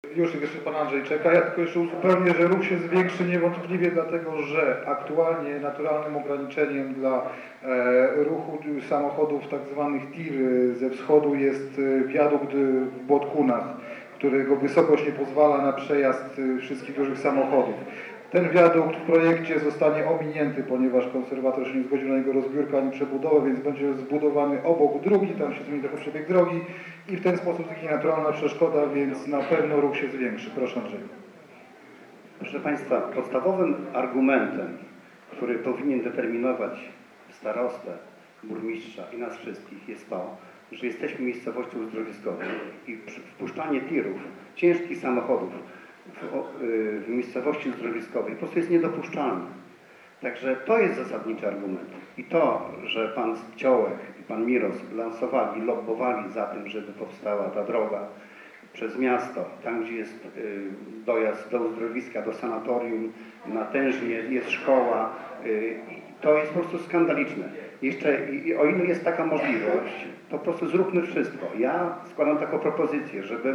Już jeszcze pan Andrzej czeka. Ja tylko jeszcze uzupełnię, że ruch się zwiększy niewątpliwie dlatego, że aktualnie naturalnym ograniczeniem dla ruchu samochodów tak zwanych TIR ze wschodu jest wiadukt w Błotkunach, którego wysokość nie pozwala na przejazd wszystkich dużych samochodów. Ten wiadukt w projekcie zostanie ominięty, ponieważ konserwator się nie zgodził na jego rozbiórkę ani przebudowę, więc będzie zbudowany obok drogi, tam się zmieni trochę przebieg drogi i w ten sposób zginie naturalna przeszkoda, więc na pewno ruch się zwiększy. Proszę Andrzej. Proszę Państwa, podstawowym argumentem, który powinien determinować starostę, burmistrza i nas wszystkich jest to, że jesteśmy miejscowością uzdrowiskową i wpuszczanie tirów, ciężkich samochodów w miejscowości uzdrowiskowej po prostu jest niedopuszczalne. Także to jest zasadniczy argument. I to, że pan Ciołek i pan Miros lansowali, lobbowali za tym, żeby powstała ta droga przez miasto, tam gdzie jest dojazd do uzdrowiska, do sanatorium, na Tężnie jest szkoła, to jest po prostu skandaliczne. Jeszcze o ile jest taka możliwość, to po prostu zróbmy wszystko. Ja składam taką propozycję, żeby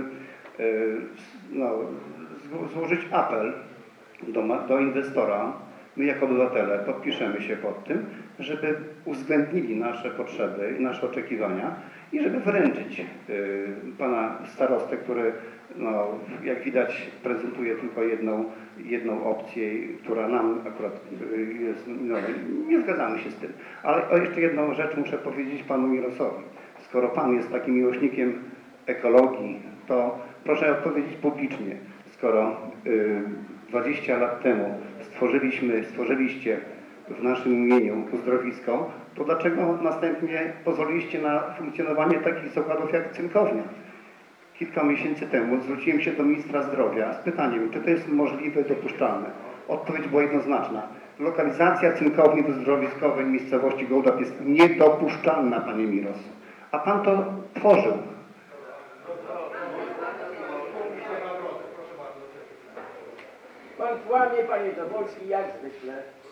złożyć apel do inwestora. My jako obywatele podpiszemy się pod tym, żeby uwzględnili nasze potrzeby i nasze oczekiwania i żeby wręczyć pana starostę, który jak widać prezentuje tylko jedną opcję, która nam akurat jest, nie zgadzamy się z tym. Ale o jeszcze jedną rzecz muszę powiedzieć panu Mirosowi. Skoro pan jest takim miłośnikiem ekologii, to proszę odpowiedzieć publicznie. Skoro 20 lat temu stworzyliście w naszym imieniu uzdrowisko, to dlaczego następnie pozwoliliście na funkcjonowanie takich zakładów jak Cynkownia? Kilka miesięcy temu zwróciłem się do ministra zdrowia z pytaniem, czy to jest możliwe, dopuszczalne. Odpowiedź była jednoznaczna. Lokalizacja Cynkowni uzdrowiskowej w miejscowości Gołdap jest niedopuszczalna, panie Miros. A pan to tworzył. Pan kłamie, panie Tobolski, jak zwykle.